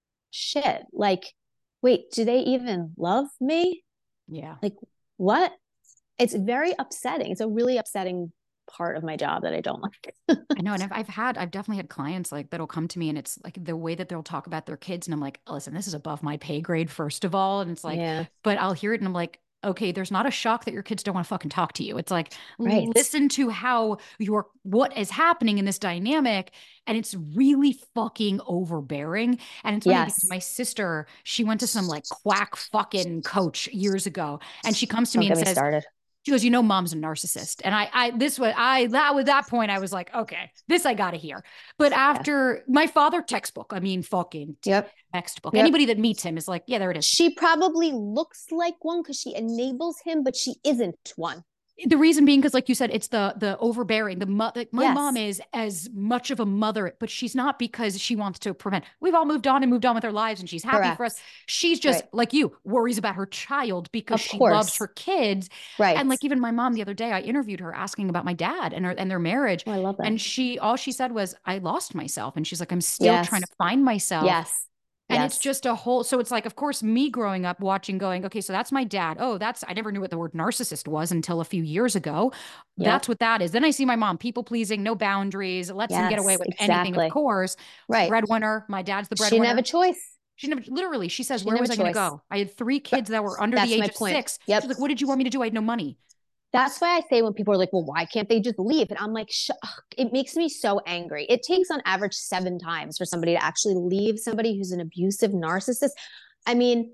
shit, like, wait, do they even love me? Yeah. Like, what? It's very upsetting. It's a really upsetting part of my job that I don't like. I know. And I've, I've had, I've definitely had clients like that'll come to me and it's like the way that they'll talk about their kids. And I'm like, listen, this is above my pay grade, first of all. And it's like, Yeah. but I'll hear it and I'm like, okay, there's not a shock that your kids don't want to fucking talk to you. It's like, Right. listen to how your, what is happening in this dynamic. And it's really fucking overbearing. And it's funny Yes. because my sister, she went to some like quack fucking coach years ago. And she comes to Don't me and get me says, started. she goes, you know, mom's a narcissist. And I, I, this was, I, that was that point, I was like, okay, this I got to hear. But after yeah. my father textbook, I mean, fucking yep. textbook, yep. anybody that meets him is like, yeah, there it is. She probably looks like one because she enables him, but she isn't one. The reason being, because like you said, it's the the overbearing. The mo- like my yes. mom is as much of a mother, but she's not because she wants to prevent. We've all moved on and moved on with our lives, and she's happy Correct. for us. She's just right. like you, worries about her child because of she course. loves her kids. Right. And like even my mom the other day, I interviewed her asking about my dad and her and their marriage. Oh, I love that. And she all she said was, "I lost myself," and she's like, "I'm still yes. trying to find myself." Yes. And yes. it's just a whole, so it's like, of course, me growing up watching, going, okay, so that's my dad. Oh, that's, I never knew what the word narcissist was until a few years ago. Yep. That's what that is. Then I see my mom, people pleasing, no boundaries, lets yes, them get away with exactly. anything, of course. Right. Breadwinner. My dad's the breadwinner. She didn't have a choice. She never, literally, she says, she where was I going to go? I had three kids that were under that's the age my of point. six. Yep. She's like, what did you want me to do? I had no money. That's why I say when people are like, well, why can't they just leave? And I'm like, sh- it makes me so angry. It takes on average seven times for somebody to actually leave somebody who's an abusive narcissist. I mean,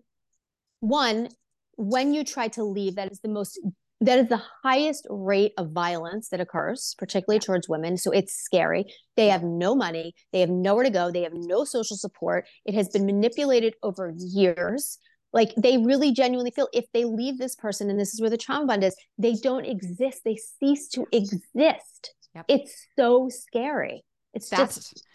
one, when you try to leave, that is the most, that is the highest rate of violence that occurs, particularly yeah. towards women. So it's scary. They yeah. have no money. They have nowhere to go. They have no social support. It has been manipulated over years. Like they really genuinely feel if they leave this person, and this is where the trauma bond is, they don't exist. They cease to exist. Yep. It's so scary. It's That's, just.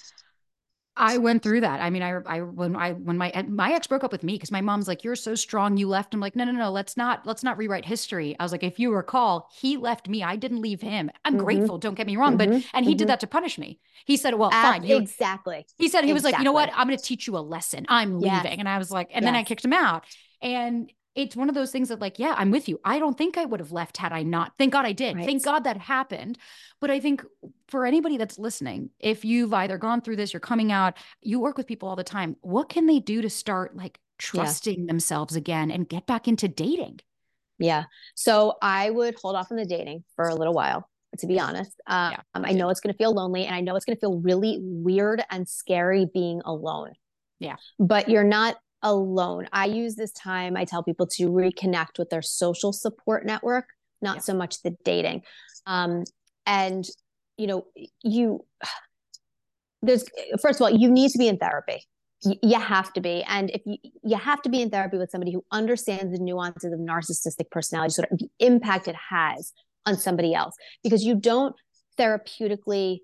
I went through that. I mean, I, I, when I, when my, my ex broke up with me because my mom's like, you're so strong. You left. I'm like, no, no, no, let's not, let's not rewrite history. I was like, if you recall, he left me. I didn't leave him. I'm mm-hmm. grateful. Don't get me wrong. Mm-hmm. But, and he mm-hmm. did that to punish me. He said, well, uh, fine. You, exactly. He said, he exactly. was like, you know what? I'm going to teach you a lesson. I'm yes. leaving. And I was like, and yes. then I kicked him out. And it's one of those things that like, yeah, I'm with you. I don't think I would have left had I not. Thank God I did. Right. Thank God that happened. But I think for anybody that's listening, if you've either gone through this, you're coming out, you work with people all the time. What can they do to start like trusting yeah. themselves again and get back into dating? Yeah. So I would hold off on the dating for a little while, to be honest. Um, yeah, I know it's going to feel lonely and I know it's going to feel really weird and scary being alone. Yeah. But you're not alone. I use this time, I tell people to reconnect with their social support network, not yeah. so much the dating. Um, and, you know, you, there's, first of all, you need to be in therapy. You, you have to be. And if you, you have to be in therapy with somebody who understands the nuances of narcissistic personality, sort of the impact it has on somebody else, because you don't therapeutically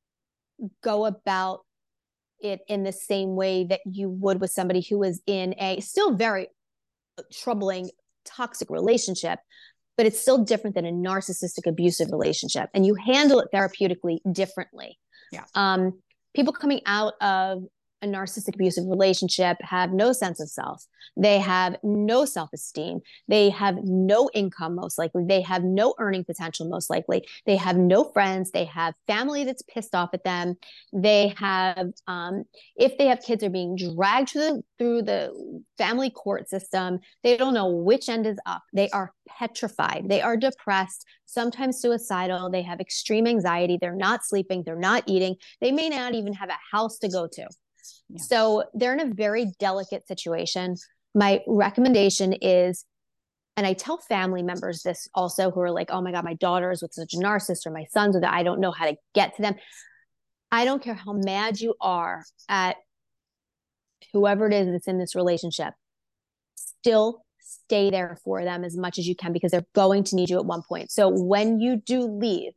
go about it in the same way that you would with somebody who is in a still very troubling, toxic relationship, but it's still different than a narcissistic, abusive relationship. And you handle it therapeutically differently. Yeah. Um, people coming out of a narcissistic abusive relationship have no sense of self. They have no self-esteem. They have no income, most likely. They have no earning potential, most likely. They have no friends. They have family that's pissed off at them. They have, um, if they have kids, are being dragged through the, through the family court system. They don't know which end is up. They are petrified. They are depressed, sometimes suicidal. They have extreme anxiety. They're not sleeping. They're not eating. They may not even have a house to go to. Yeah. So they're in a very delicate situation. My recommendation is, and I tell family members this also who are like, oh my God, my daughter is with such a narcissist, or my son's with it. I don't know how to get to them. I don't care how mad you are at whoever it is that's in this relationship. Still stay there for them as much as you can, because they're going to need you at one point. So when you do leave,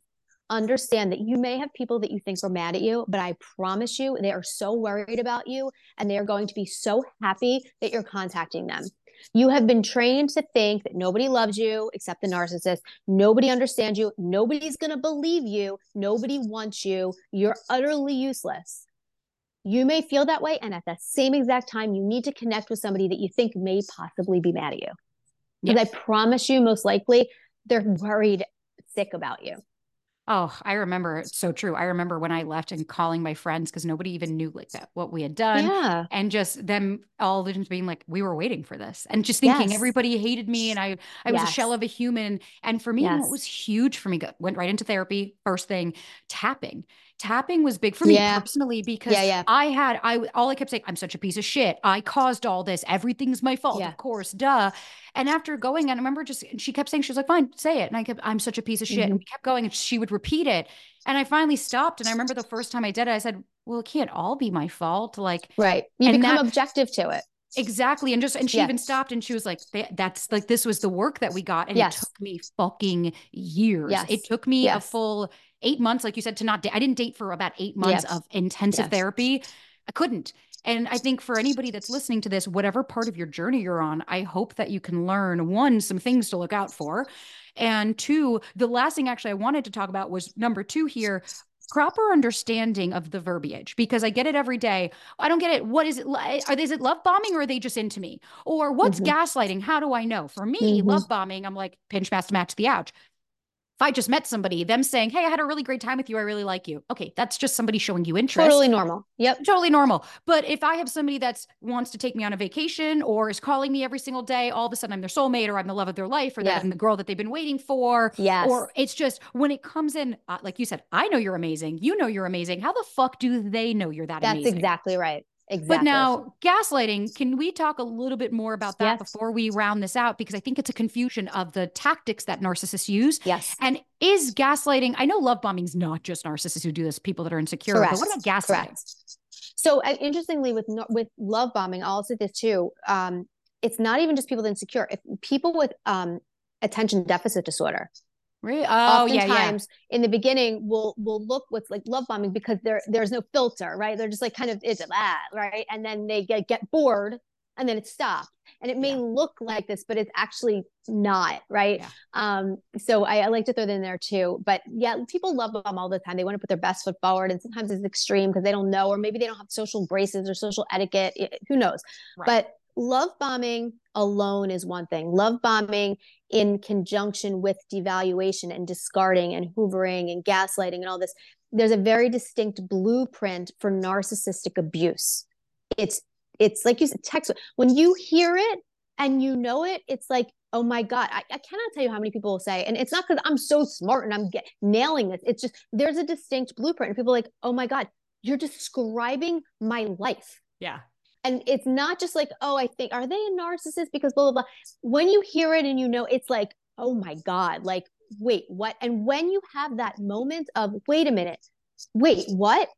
understand that you may have people that you think are mad at you, but I promise you, they are so worried about you and they are going to be so happy that you're contacting them. You have been trained to think that nobody loves you except the narcissist. Nobody understands you. Nobody's going to believe you. Nobody wants you. You're utterly useless. You may feel that way. And at that same exact time, you need to connect with somebody that you think may possibly be mad at you. Because yes. I promise you, most likely, they're worried sick about you. Oh, I remember. It's so true. I remember when I left and calling my friends because nobody even knew like that, what we had done. Yeah. And just them all just being like, we were waiting for this and just thinking yes. everybody hated me. And I, I was yes. a shell of a human. And for me, yes. what was huge for me, went right into therapy. First thing, tapping. Tapping was big for me yeah. personally because yeah, yeah. I had, I all I kept saying, I'm such a piece of shit. I caused all this. Everything's my fault. Yeah. Of course, duh. And after going, and I remember just, she kept saying, she was like, fine, say it. And I kept, I'm such a piece of shit. Mm-hmm. And we kept going and she would repeat it. And I finally stopped. And I remember the first time I did it, I said, well, it can't all be my fault. Like, right. You become that, objective to it. Exactly. And just, and she yes. even stopped and she was like, that's like, this was the work that we got. And yes. it took me fucking years. Yes. It took me yes. a full eight months, like you said, to not date. I didn't date for about eight months yes. of intensive yes. therapy. I couldn't. And I think for anybody that's listening to this, whatever part of your journey you're on, I hope that you can learn, one, some things to look out for. And two, the last thing actually I wanted to talk about was number two here, proper understanding of the verbiage, because I get it every day. I don't get it. What is it? Are they, is it love bombing or are they just into me? Or what's mm-hmm. gaslighting? How do I know? For me, mm-hmm. love bombing, I'm like, pinch, mask, match the ouch. If I just met somebody, them saying, hey, I had a really great time with you. I really like you. Okay. That's just somebody showing you interest. Totally normal. Yep. Totally normal. But if I have somebody that wants to take me on a vacation or is calling me every single day, all of a sudden I'm their soulmate or I'm the love of their life or yeah. that I'm the girl that they've been waiting for. Yes. Or it's just when it comes in, uh, like you said, I know you're amazing. You know, you're amazing. How the fuck do they know you're that That's amazing? That's exactly right. Exactly. But now gaslighting, can we talk a little bit more about that yes. before we round this out? Because I think it's a confusion of the tactics that narcissists use. Yes. And is gaslighting, I know love bombing is not just narcissists who do this, people that are insecure, Correct. But what about gaslighting? Correct. So uh, interestingly, with with love bombing, I'll say this too. Um, it's not even just people that are insecure. If people with um, attention deficit disorder, Really? Oh, oftentimes yeah, yeah. in the beginning we'll we'll look what's like love bombing because there there's no filter, right? They're just like kind of it's that, right? And then they get get bored and then it stops. And it may yeah. look like this, but it's actually not, right? Yeah. Um, so I, I like to throw that in there too. But yeah, people love bomb all the time. They want to put their best foot forward, and sometimes it's extreme because they don't know, or maybe they don't have social graces or social etiquette. It, who knows? Right. But love bombing alone is one thing. Love bombing in conjunction with devaluation and discarding and hoovering and gaslighting and all this, there's a very distinct blueprint for narcissistic abuse. It's it's like you said, text. When you hear it and you know it, it's like, oh my God, I, I cannot tell you how many people will say, and it's not because I'm so smart and I'm get, nailing this. It's just, there's a distinct blueprint. And people are like, oh my God, you're describing my life. Yeah. And it's not just like, oh, I think, are they a narcissist? Because blah, blah, blah. When you hear it and you know, it's like, oh my God, like, wait, what? And when you have that moment of, wait a minute, wait, what?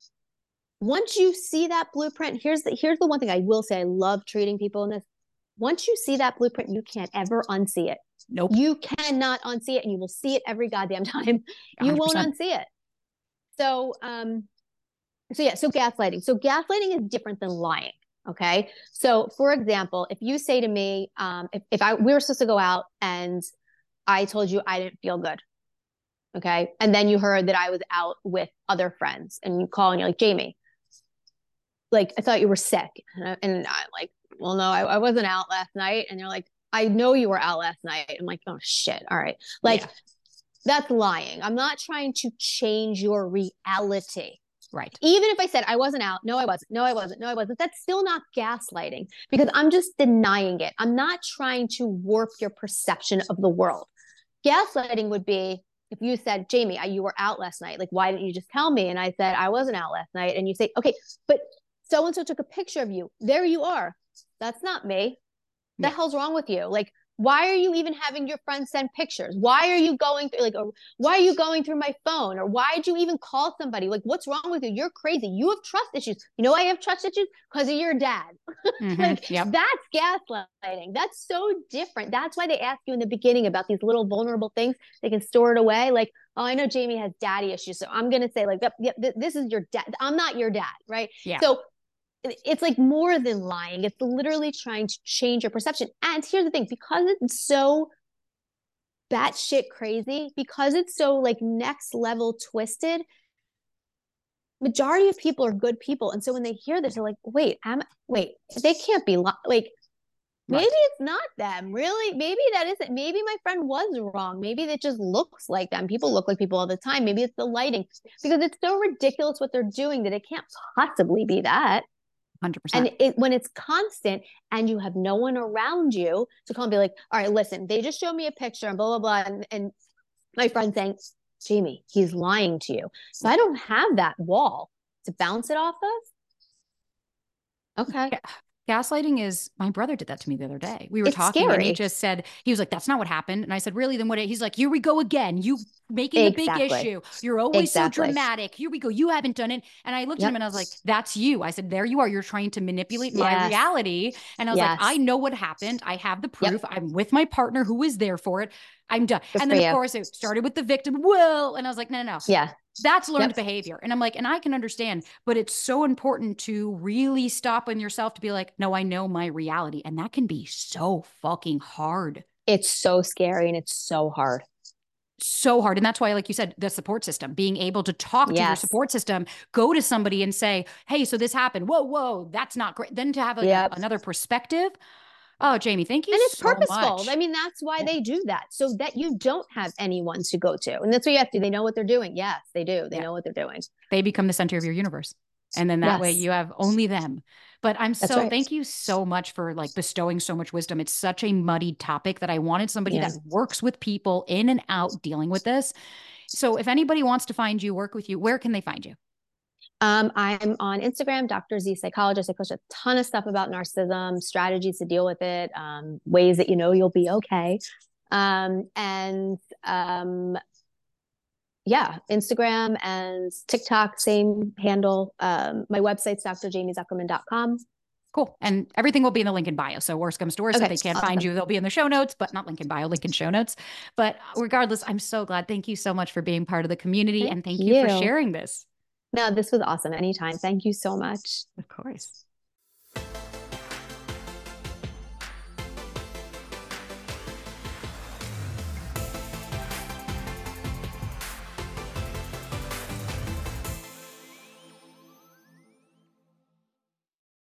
Once you see that blueprint, here's the, here's the one thing I will say. I love treating people in this. Once you see that blueprint, you can't ever unsee it. Nope. You cannot unsee it, and you will see it every goddamn time. You one hundred percent. Won't unsee it. So, um, so yeah, so gaslighting. So gaslighting is different than lying. Okay. So for example, if you say to me, um, if, if I, we were supposed to go out and I told you I didn't feel good. Okay. And then you heard that I was out with other friends and you call and you're like, Jamie, like, I thought you were sick. And, I, and I'm like, well, no, I, I wasn't out last night. And you're like, I know you were out last night. I'm like, oh shit. All right. Like yeah. That's lying. I'm not trying to change your reality. Right. Even if I said I wasn't out, no, I wasn't, no, I wasn't, no, I wasn't, that's still not gaslighting because I'm just denying it. I'm not trying to warp your perception of the world. Gaslighting would be if you said, Jamie, you were out last night. Like, why didn't you just tell me? And I said, I wasn't out last night. And you say, okay, but so-and-so took a picture of you. There you are. That's not me. The yeah. hell's wrong with you? Like, Why are you even having your friends send pictures? Why are you going through like, or why are you going through my phone? Or why did you even call somebody? Like, what's wrong with you? You're crazy. You have trust issues. You know, I have trust issues because of your dad. Mm-hmm. Like, yep. that's gaslighting. That's so different. That's why they ask you in the beginning about these little vulnerable things. They can store it away. Like, oh, I know Jamie has daddy issues. So I'm going to say like, yep, yep, this is your dad. I'm not your dad. Right. Yeah. So it's like more than lying. It's literally trying to change your perception. And here's the thing, because it's so batshit crazy, because it's so like next level twisted, majority of people are good people. And so when they hear this, they're like, wait, I'm wait, they can't be li- like, maybe right. It's not them. Really? Maybe that isn't. Maybe my friend was wrong. Maybe it just looks like them. People look like people all the time. Maybe it's the lighting, because it's so ridiculous what they're doing that it can't possibly be that. one hundred percent. And it, when it's constant and you have no one around you to come and be like, all right, listen, they just showed me a picture and blah, blah, blah. And, and my friend saying, Jamie, he's lying to you. So I don't have that wall to bounce it off of. Okay. Yeah. Gaslighting is, my brother did that to me the other day. We were it's talking scary. and he just said, he was like, that's not what happened. And I said, really? Then what? He's like, here we go again. You making exactly. a big issue. You're always exactly. so dramatic. Here we go. You haven't done it. And I looked yep. at him and I was like, that's you. I said, there you are. You're trying to manipulate yes. my reality. And I was yes. like, I know what happened. I have the proof. Yep. I'm with my partner who was there for it. I'm done. Good and then of you. course it started with the victim. Well, and I was like, no, no, no. Yeah. That's learned yep. behavior. And I'm like, and I can understand, but it's so important to really stop in yourself to be like, no, I know my reality. And that can be so fucking hard. It's so scary and it's so hard. So hard. And that's why, like you said, the support system, being able to talk yes. to your support system, go to somebody and say, hey, so this happened. Whoa, whoa, that's not great. Then to have a, yep. another perspective. Oh, Jamie, thank you so much. And it's so purposeful. Much. I mean, that's why yeah. they do that, so that you don't have anyone to go to. And that's what you have to do. They know what they're doing. Yes, they do. They yeah. know what they're doing. They become the center of your universe. And then that yes. way you have only them. But I'm so, right. thank you so much for like bestowing so much wisdom. It's such a muddied topic that I wanted somebody yeah. that works with people in and out dealing with this. So if anybody wants to find you, work with you, where can they find you? Um, I'm on Instagram, Doctor Z Psychologist. I post a ton of stuff about narcissism, strategies to deal with it, um, ways that you know you'll be okay. Um, and um, yeah, Instagram and TikTok, same handle. Um, my website's d r jamie zuckerman dot com. Cool. And everything will be in the link in bio. So worst comes to worst, okay. if they can't awesome. find you, they'll be in the show notes, but not link in bio, link in show notes. But regardless, I'm so glad. Thank you so much for being part of the community. Thank and thank you. you for sharing this. No, this was awesome. Anytime. Thank you so much. Of course.